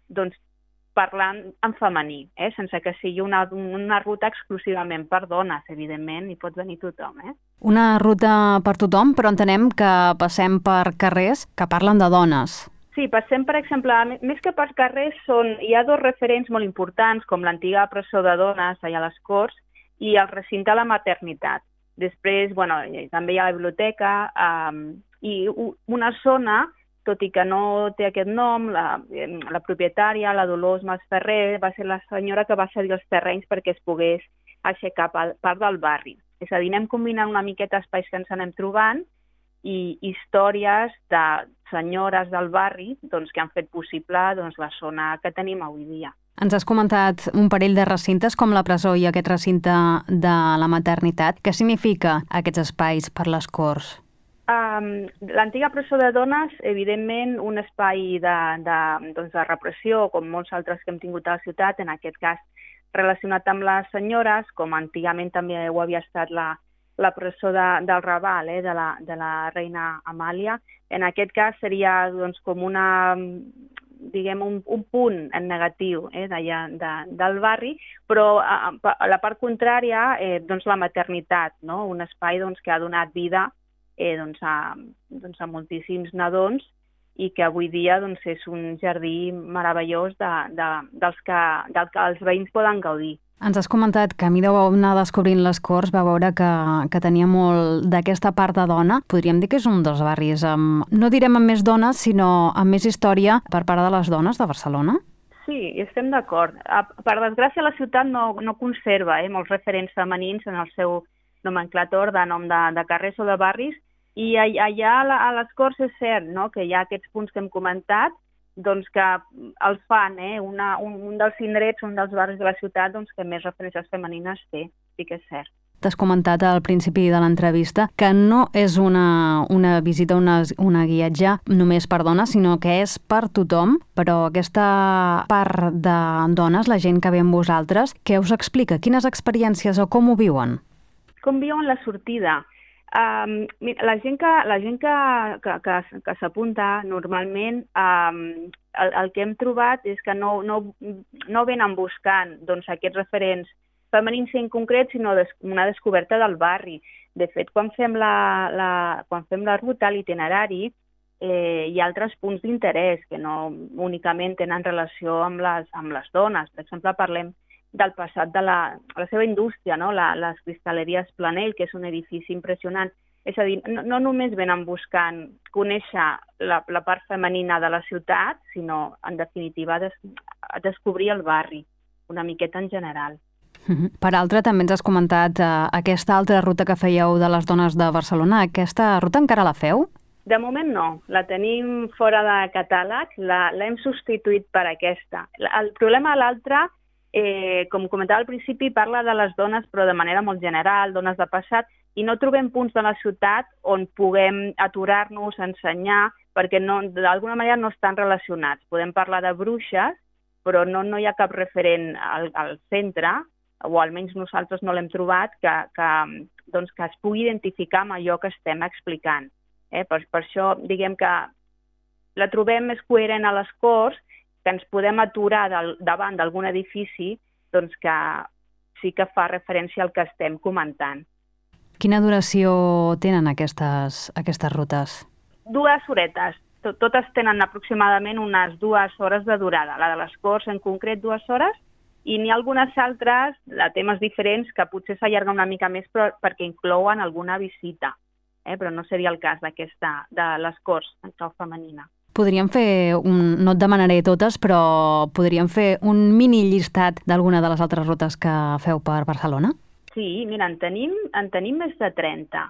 Speaker 8: parlant en femení, sense que sigui una ruta exclusivament per dones, evidentment, hi pot venir tothom.
Speaker 1: Una ruta per tothom, però entenem que passem per carrers que parlen de dones.
Speaker 8: Sí, passem, per exemple, més que per carrers, hi ha dos referents molt importants, com l'antiga presó de dones allà a les Corts i el recinte de la maternitat. Després, també hi ha la biblioteca i una zona, tot i que no té aquest nom, la propietària, la Dolors Masferrer, va ser la senyora que va cedir els terrenys perquè es pogués aixecar part del barri. És a dir, anem combinant una miqueta espais que ens anem trobant i històries de senyores del barri que han fet possible la zona que tenim avui dia.
Speaker 1: Ens has comentat un parell de recintes com la presó i aquest recinte de la maternitat. Què significa aquests espais per les Corts?
Speaker 8: L'antiga presó de dones, evidentment, un espai de repressió, com molts altres que hem tingut a la ciutat, en aquest cas relacionat amb les senyores, com antigament també ho havia estat la presó del Raval, de la reina Amàlia. En aquest cas seria com diguem, un punt en negatiu d'allà del barri, però a la part contrària, la maternitat, no? Un espai que ha donat vida a moltíssims nadons i que avui dia és un jardí meravellós dels que els veïns poden gaudir.
Speaker 1: Ens has comentat que a mi vau anar descobrint les Corts, va veure que tenia molt d'aquesta part de dona. Podríem dir que és un dels barris no direm amb més dones, sinó amb més història per part de les dones de Barcelona?
Speaker 8: Sí, hi estem d'acord. Per desgràcia, la ciutat no conserva molts referents femenins en el seu nomenclator de nom de carrers o de barris, i allà a les Corts és cert, no?, que hi ha aquests punts que hem comentat, que els fan, un dels indrets, un dels barris de la ciutat que més referències femenines té, sí que és cert.
Speaker 1: T'has comentat al principi de l'entrevista que no és una visita, una guiatge només per dones, sinó que és per tothom, però aquesta part de dones, la gent que ve amb vosaltres, què us explica? Quines experiències o com ho viuen?
Speaker 8: Com viuen la sortida? La gent que s'apunta normalment, el que hem trobat és que no venen buscant aquests referents femenins en concret, sinó una descoberta del barri. De fet, quan fem la ruta, l'itinerari, hi ha altres punts d'interès que no únicament tenen relació amb les dones. Per exemple, parlem del passat de la seva indústria, no? Les cristal·leries Planell, que és un edifici impressionant. És a dir, no només venen buscant conèixer la part femenina de la ciutat, sinó, en definitiva, descobrir el barri, una miqueta en general.
Speaker 1: Per altra, també ens has comentat aquesta altra ruta que fèieu de les dones de Barcelona. Aquesta ruta encara la feu?
Speaker 8: De moment no, la tenim fora de catàleg, l'hem substituït per aquesta. El problema de l'altre, com comentava al principi, parla de les dones, però de manera molt general, dones de passat, i no trobem punts de la ciutat on puguem aturar-nos, ensenyar, perquè d'alguna manera no estan relacionats. Podem parlar de bruixes, però no hi ha cap referent al centre, o almenys nosaltres no l'hem trobat, que es pugui identificar amb allò que estem explicant. Per això diguem que la trobem més coherent a les Corts, que ens podem aturar davant d'algun edifici que sí que fa referència al que estem comentant.
Speaker 1: Quina duració tenen aquestes rutes?
Speaker 8: 2 horetes. Totes tenen aproximadament unes 2 hores de durada. La de les Corts en concret 2 hores, i n'hi ha algunes altres de temes diferents que potser s'allarga una mica més perquè inclouen alguna visita, però no seria el cas d'aquesta, de les Corts en clau femenina.
Speaker 1: Podríem fer, no et demanaré totes, però podríem fer un mini llistat d'alguna de les altres rutes que feu per Barcelona?
Speaker 8: Sí, mira, en tenim més de 30.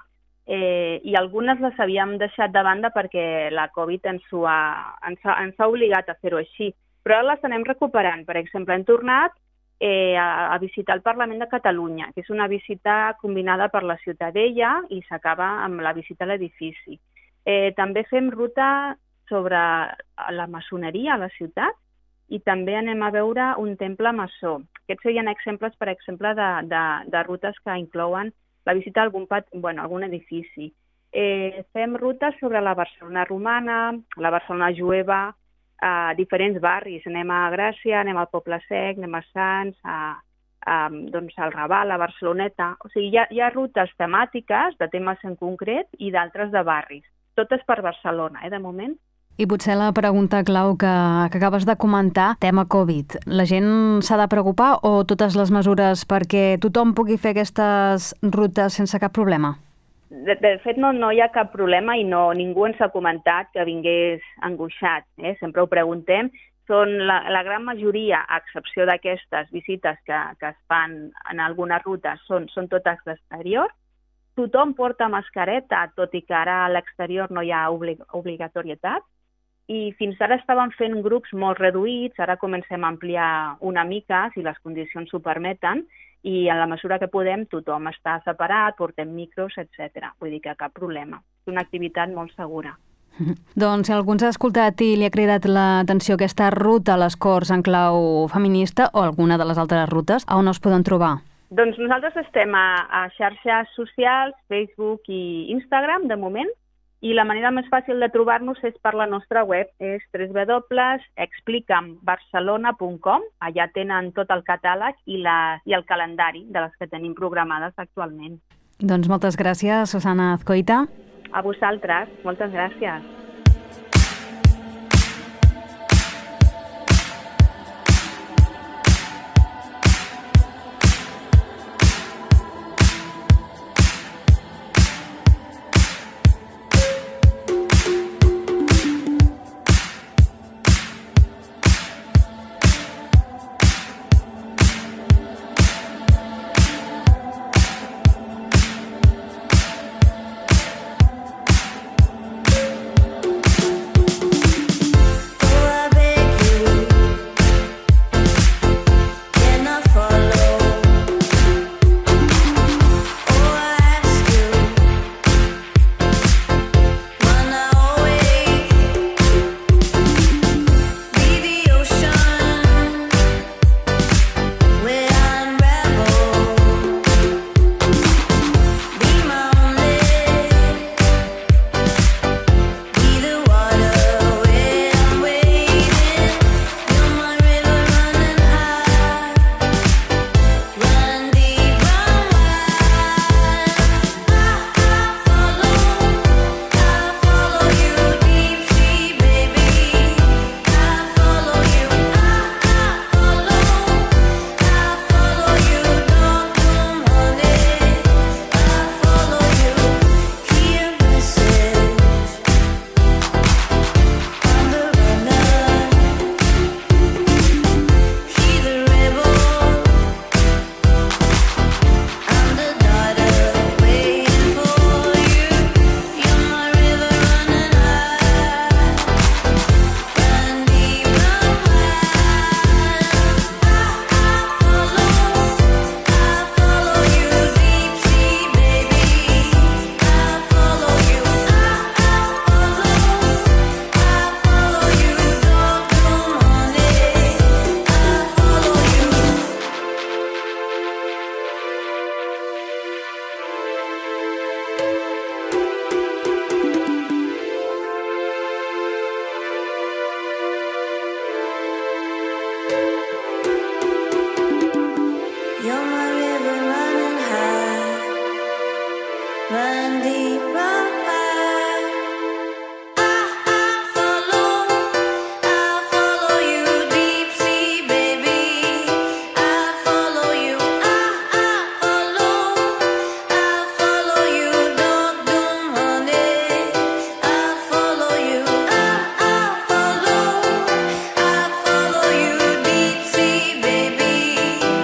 Speaker 8: I algunes les havíem deixat de banda perquè la Covid ens ha obligat a fer-ho així. Però ara les anem recuperant. Per exemple, hem tornat a visitar el Parlament de Catalunya, que és una visita combinada per la Ciutadella i s'acaba amb la visita a l'edifici. També fem ruta sobre la maçoneria a la ciutat i també anem a veure un temple maçó. Aquests serien exemples, per exemple, de rutes que inclouen la visita a algun edifici. Fem rutes sobre la Barcelona romana, la Barcelona jueva, a diferents barris. Anem a Gràcia, anem al Poble Sec, anem a Sants, al Raval, a Barceloneta. O sigui, hi ha rutes temàtiques de temes en concret i d'altres de barris. Totes per Barcelona, de moment.
Speaker 1: I potser la pregunta clau que acabes de comentar, tema Covid. La gent s'ha de preocupar o totes les mesures perquè tothom pugui fer aquestes rutes sense cap problema?
Speaker 8: De fet, no hi ha cap problema i ningú ens ha comentat que vingués angoixat. Sempre ho preguntem. Són la gran majoria, a excepció d'aquestes visites que es fan en algunes rutes, són totes d'exterior. Tothom porta mascareta, tot i que ara a l'exterior no hi ha obligatorietat. i fins ara estàvem fent grups molt reduïts, ara comencem a ampliar una mica, si les condicions ho permeten, i en la mesura que podem tothom està separat, portem micros, etc. Vull dir que cap problema. És una activitat molt segura.
Speaker 1: Doncs si algú ens ha escoltat i li ha cridat l'atenció aquesta ruta a les Corts en clau feminista o alguna de les altres rutes, a on us poden trobar?
Speaker 8: Doncs nosaltres estem a xarxes socials, Facebook i Instagram, de moment, i la manera més fàcil de trobar-nos és per la nostra web, és www.explicambarcelona.com. Allà tenen tot el catàleg i el calendari de les que tenim programades actualment.
Speaker 1: Doncs moltes gràcies, Susana Azcoita.
Speaker 8: A vosaltres, moltes gràcies.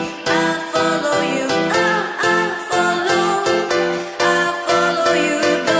Speaker 7: You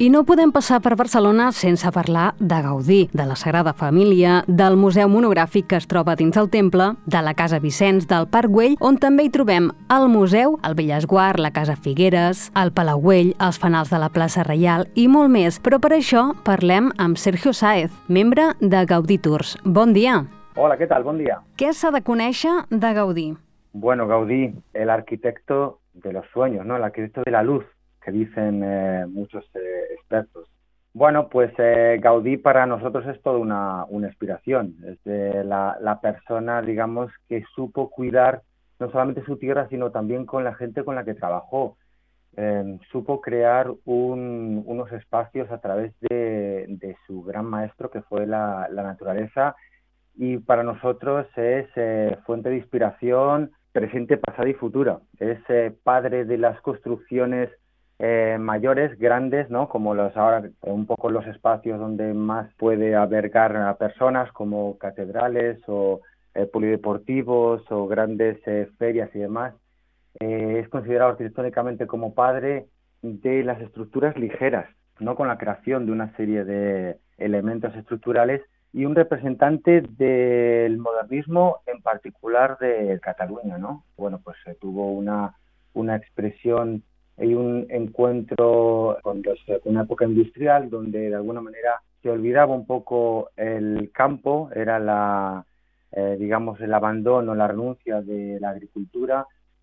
Speaker 1: I no podem passar per Barcelona sense parlar de Gaudí, de la Sagrada Família, del Museu Monogràfic que es troba dins el temple, de la Casa Vicenç, del Parc Güell, on també hi trobem el museu, el Bellesguard, la Casa Figueres, el Palau Güell, els fanals de la plaça Reial i molt més. Però per això parlem amb Sergio Sáez, membre de Gaudí Tours. Bon dia.
Speaker 9: Hola, ¿qué tal? Buen día.
Speaker 1: Què s'ha de conèixer de Gaudí?
Speaker 9: Bueno, Gaudí, el arquitecto de los sueños, ¿no? El arquitecto de la luz, que dicen muchos expertos. Bueno, pues Gaudí para nosotros es toda una inspiración. Es la persona, digamos, que supo cuidar no solamente su tierra, sino también con la gente con la que trabajó. Supo crear unos espacios a través de su gran maestro, que fue la naturaleza, y para nosotros es fuente de inspiración presente, pasada y futura. Es padre de las construcciones mayores, grandes, ¿no? Como ahora un poco los espacios donde más puede albergar a personas, como catedrales o polideportivos o grandes ferias y demás. Es considerado arquitectónicamente como padre de las estructuras ligeras, ¿no? Con la creación de una serie de elementos estructurales, y un representante del modernismo, en particular de Cataluña, ¿no? Bueno, pues tuvo una expresión y un encuentro con una época industrial donde de alguna manera se olvidaba un poco el campo, era digamos, el abandono, la renuncia de la agricultura,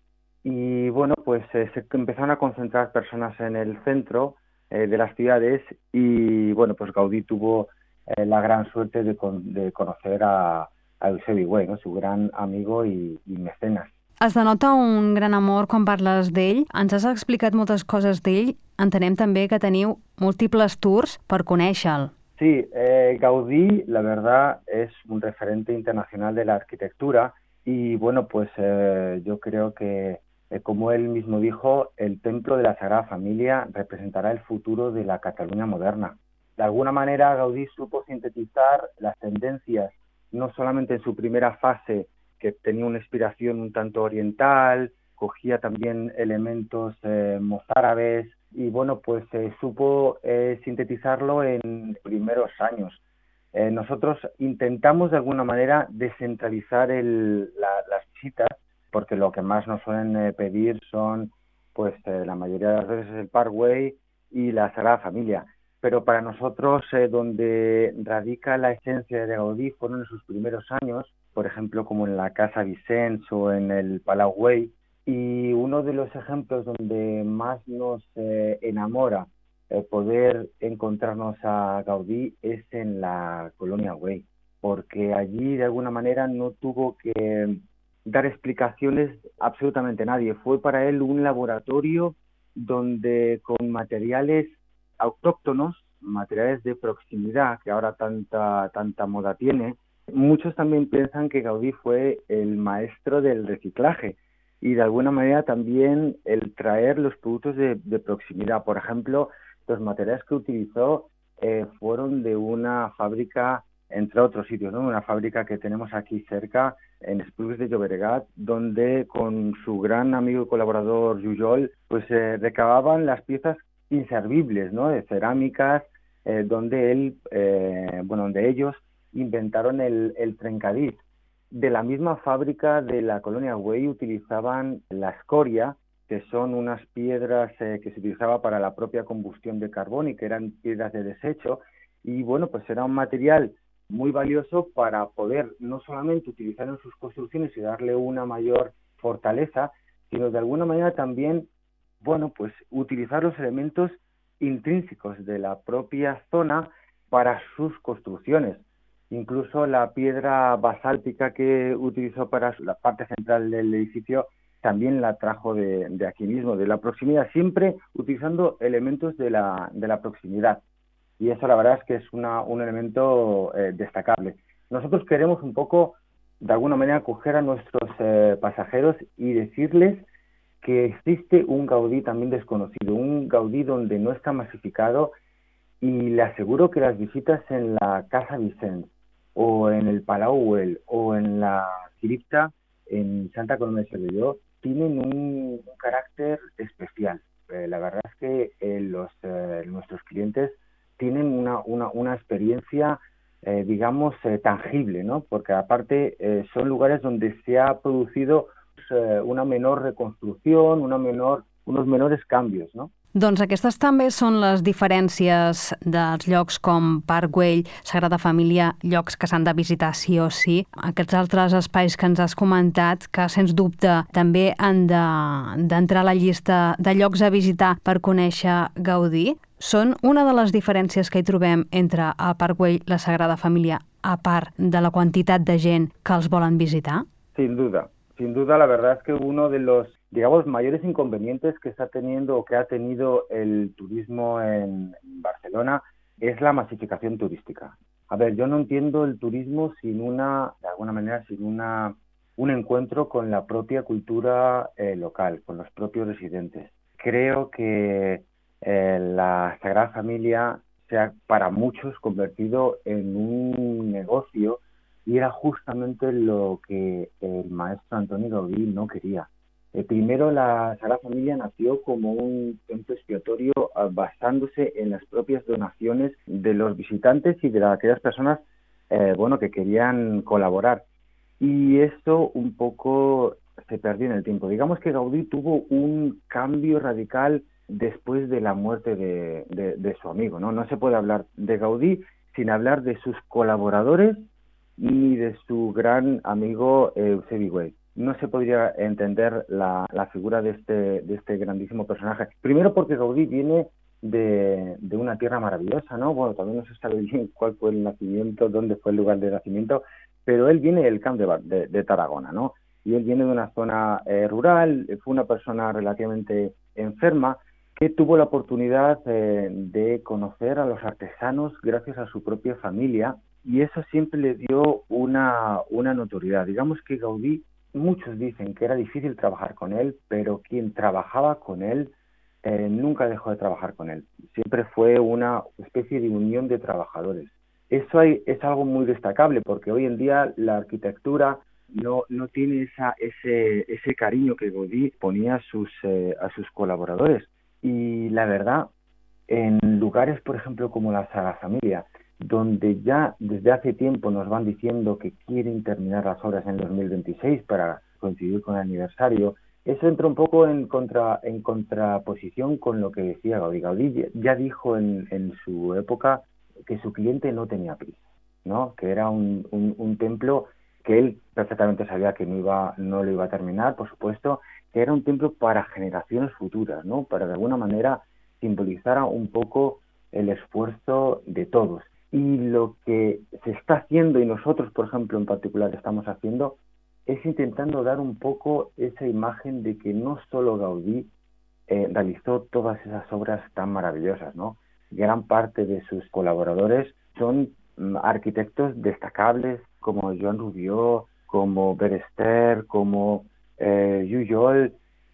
Speaker 9: y bueno, pues se empezaron a concentrar personas en el centro de las ciudades, y bueno, pues Gaudí tuvo la gran suerte de conocer a Eusebi Güell, no? Su gran amigo i mecenas.
Speaker 1: Es denota un gran amor quan parles d'ell. Ens has explicat moltes coses d'ell. Entenem també que teniu múltiples tours per conèixer-lo.
Speaker 9: Sí, Gaudí, la verdad, es un referente internacional de la arquitectura, y bueno, pues yo creo que, como él mismo dijo, el templo de la Sagrada Familia representará el futuro de la Cataluña moderna. De alguna manera, Gaudí supo sintetizar las tendencias, no solamente en su primera fase, que tenía una inspiración un tanto oriental, cogía también elementos mozárabes, y bueno, pues supo sintetizarlo en primeros años. Nosotros intentamos de alguna manera descentralizar las visitas, porque lo que más nos suelen pedir son, pues la mayoría de las veces, el Parc Güell y la Sagrada Familia. Pero para nosotros, donde radica la esencia de Gaudí fueron en sus primeros años, por ejemplo, como en la Casa Vicenç o en el Palau Güell, y uno de los ejemplos donde más nos enamora poder encontrarnos a Gaudí es en la Colonia Güell, porque allí de alguna manera no tuvo que dar explicaciones absolutamente nadie. Fue para él un laboratorio donde con materiales autóctonos, materiales de proximidad, que ahora tanta moda tiene. Muchos también piensan que Gaudí fue el maestro del reciclaje, y de alguna manera también el traer los productos de proximidad. Por ejemplo, los materiales que utilizó fueron de una fábrica, entre otros sitios, ¿no? Una fábrica que tenemos aquí cerca, en Esplugues de Llobregat, donde con su gran amigo y colaborador Jujol, pues recababan las piezas inservibles, ¿no? De cerámicas, donde ellos inventaron el trencadís. De la misma fábrica de la Colonia Güell utilizaban la escoria, que son unas piedras que se utilizaba para la propia combustión de carbón y que eran piedras de desecho, y bueno, pues era un material muy valioso para poder no solamente utilizar en sus construcciones y darle una mayor fortaleza, sino de alguna manera también, bueno, pues utilizar los elementos intrínsecos de la propia zona para sus construcciones. Incluso la piedra basáltica que utilizó para la parte central del edificio también la trajo de aquí mismo, de la proximidad, siempre utilizando elementos de la proximidad. Y eso la verdad es que es un elemento destacable. Nosotros queremos un poco, de alguna manera, acoger a nuestros pasajeros y decirles que existe un Gaudí también desconocido, un Gaudí donde no está masificado, y le aseguro que las visitas en la Casa Vicenç o en el Palau Güell o en la cripta en Santa Coloma de Cervelló tienen un carácter especial. la verdad es que nuestros clientes tienen una experiencia, digamos, tangible, ¿no? Porque aparte son lugares donde se ha producido una menor reconstrucción, unos menores cambios, ¿no?
Speaker 1: Doncs aquestes també són les diferències dels llocs com Parc Güell, Sagrada Família, llocs que s'han de visitar sí o sí. Aquests altres espais que ens has comentat, que sens dubte també han d'entrar a la llista de llocs a visitar per conèixer Gaudí, són una de les diferències que hi trobem entre el Parc Güell i la Sagrada Família, a part de la quantitat de gent que els volen visitar?
Speaker 9: Sin duda, la verdad es que uno de los, digamos, mayores inconvenientes que está teniendo o que ha tenido el turismo en Barcelona es la masificación turística. A ver, yo no entiendo el turismo sin un encuentro con la propia cultura local, con los propios residentes. Creo que la Sagrada Familia se ha para muchos convertido en un negocio y era justamente lo que el maestro Antoni Gaudí no quería. Primero, la Sagrada Familia nació como un templo expiatorio basándose en las propias donaciones de los visitantes y de aquellas personas que querían colaborar. Y esto un poco se perdió en el tiempo. Digamos que Gaudí tuvo un cambio radical después de la muerte de su amigo, ¿no? No se puede hablar de Gaudí sin hablar de sus colaboradores ni de su gran amigo Eusebi Güell. No se podría entender la figura de este grandísimo personaje. Primero porque Gaudí viene de una tierra maravillosa, ¿no? Bueno, también no se sabe bien cuál fue el nacimiento, dónde fue el lugar de nacimiento, pero él viene del Camp de Tarragona, ¿no? Y él viene de una zona rural, fue una persona relativamente enferma que tuvo la oportunidad de conocer a los artesanos gracias a su propia familia, y eso siempre le dio una notoriedad. Digamos que Gaudí, muchos dicen que era difícil trabajar con él, pero quien trabajaba con él nunca dejó de trabajar con él. Siempre fue una especie de unión de trabajadores. Eso es algo muy destacable, porque hoy en día la arquitectura no tiene ese cariño que Gaudí ponía a sus colaboradores. Y la verdad, en lugares, por ejemplo, como la Sagrada Familia, donde ya desde hace tiempo nos van diciendo que quieren terminar las obras en 2026 para coincidir con el aniversario, eso entra un poco en contraposición con lo que decía Gaudí. Gaudí ya dijo en su época que su cliente no tenía prisa, ¿no? Que era un templo que él perfectamente sabía que no lo iba a terminar, por supuesto, que era un templo para generaciones futuras, ¿no? Para de alguna manera simbolizar un poco el esfuerzo de todos. Y lo que se está haciendo, y nosotros, por ejemplo, en particular estamos haciendo, es intentando dar un poco esa imagen de que no solo Gaudí realizó todas esas obras tan maravillosas, ¿no? Gran parte de sus colaboradores son arquitectos destacables como Joan Rubió, como Berester, como Jujol,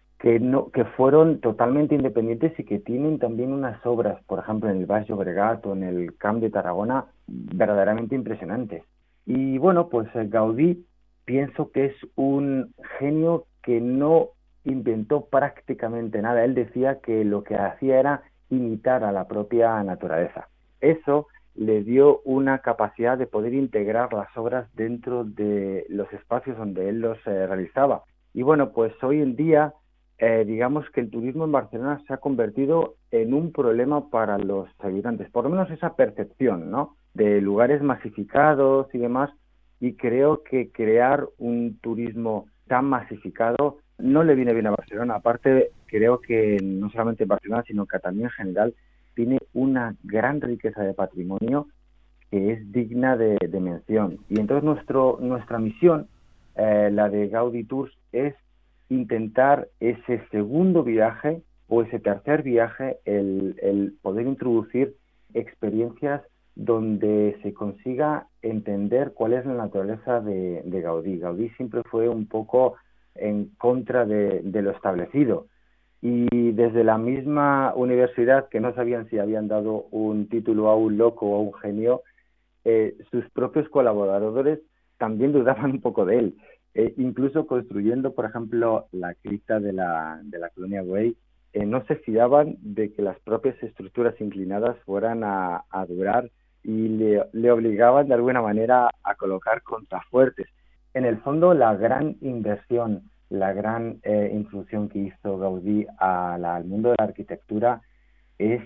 Speaker 9: que fueron totalmente independientes y que tienen también unas obras, por ejemplo, en el Baix Llobregat o en el Camp de Tarragona, verdaderamente impresionantes. Y bueno, pues Gaudí pienso que es un genio que no inventó prácticamente nada. Él decía que lo que hacía era imitar a la propia naturaleza. Eso le dio una capacidad de poder integrar las obras dentro de los espacios donde él los realizaba. Y bueno, pues hoy en día digamos que el turismo en Barcelona se ha convertido en un problema para los habitantes, por lo menos esa percepción, ¿no? De lugares masificados y demás, y creo que crear un turismo tan masificado no le viene bien a Barcelona. Aparte, creo que no solamente en Barcelona, sino que también en general tiene una gran riqueza de patrimonio que es digna de mención. Y entonces nuestra misión, la de Gaudí Tours, es intentar ese segundo viaje o ese tercer viaje, el poder introducir experiencias donde se consiga entender cuál es la naturaleza de Gaudí. Gaudí siempre fue un poco en contra de lo establecido, y desde la misma universidad, que no sabían si habían dado un título a un loco o a un genio, sus propios colaboradores también dudaban un poco de él. Incluso construyendo, por ejemplo, la cripta de la colonia Güell, no se fiaban de que las propias estructuras inclinadas fueran a durar y le obligaban de alguna manera a colocar contrafuertes. En el fondo, la gran inversión, la gran introducción que hizo Gaudí al mundo de la arquitectura es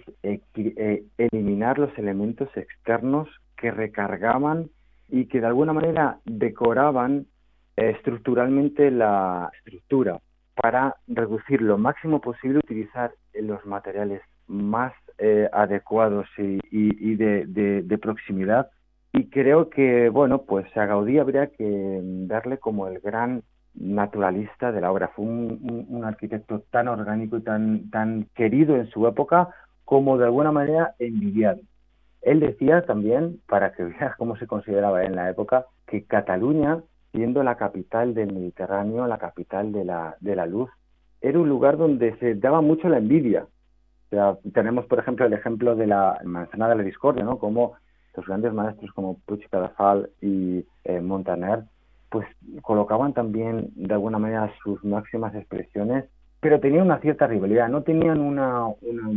Speaker 9: eliminar los elementos externos que recargaban y que de alguna manera decoraban estructuralmente la estructura, para reducir lo máximo posible, utilizar los materiales más adecuados y de proximidad. Y creo que, bueno, pues a Gaudí habría que darle como el gran naturalista de la obra. Fue un arquitecto tan orgánico y tan querido en su época, como de alguna manera envidiado. Él decía también, para que veas cómo se consideraba en la época, que Cataluña, siendo la capital del Mediterráneo, la capital de la luz, era un lugar donde se daba mucho la envidia. O sea, tenemos, por ejemplo, el ejemplo de la Manzana de la Discordia, ¿no? Como los grandes maestros como Puig i Cadafal y Montaner, pues colocaban también de alguna manera sus máximas expresiones, pero tenían una cierta rivalidad, no tenían una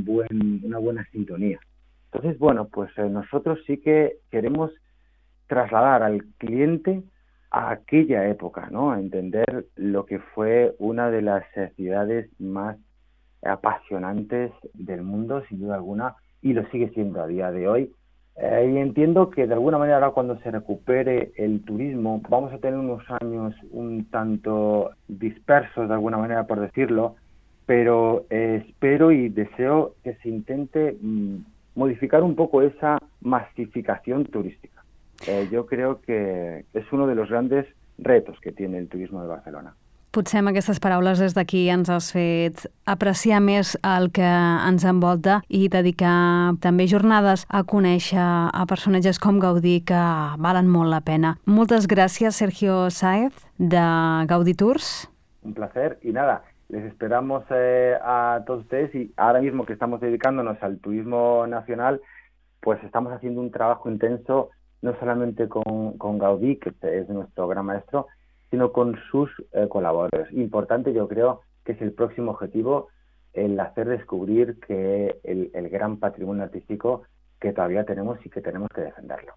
Speaker 9: buena sintonía. Entonces, bueno, pues nosotros sí que queremos trasladar al cliente a aquella época, ¿no? A entender lo que fue una de las ciudades más apasionantes del mundo, sin duda alguna, y lo sigue siendo a día de hoy. Y entiendo que de alguna manera ahora, cuando se recupere el turismo, vamos a tener unos años un tanto dispersos de alguna manera, por decirlo, pero espero y deseo que se intente modificar un poco esa masificación turística. Jo crec que és un dels grandes retos que tiene el turisme de Barcelona.
Speaker 1: Potser amb aquestes paraules des d'aquí ens has fet apreciar més el que ens envolta i dedicar també jornades a conèixer a personatges com Gaudí que valen molt la pena. Moltes gràcies, Sergio Sáez, de Gaudí Tours.
Speaker 9: Un placer y nada, les esperamos a todos ustedes, y ahora mismo que estamos dedicándonos al turismo nacional, pues estamos haciendo un trabajo intenso no solamente con Gaudí, que es nuestro gran maestro, sino con sus colaboradores. Importante, yo creo, que es el próximo objetivo, el hacer descubrir que el gran patrimonio artístico que todavía tenemos y que tenemos que defenderlo.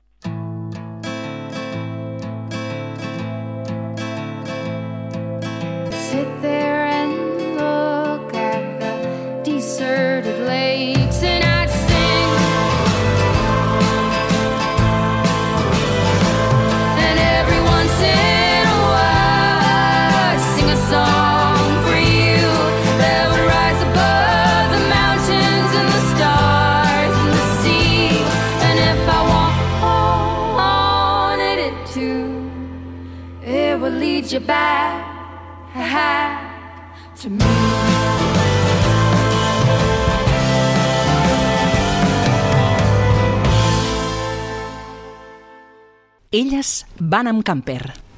Speaker 7: Sit there and look at the deserted lakes, and I'd sing, and every once in a while I'd sing a song for you that would rise above the mountains and the stars and the sea. And if I wanted it to, it would lead you back to me.
Speaker 2: Elles van amb camper.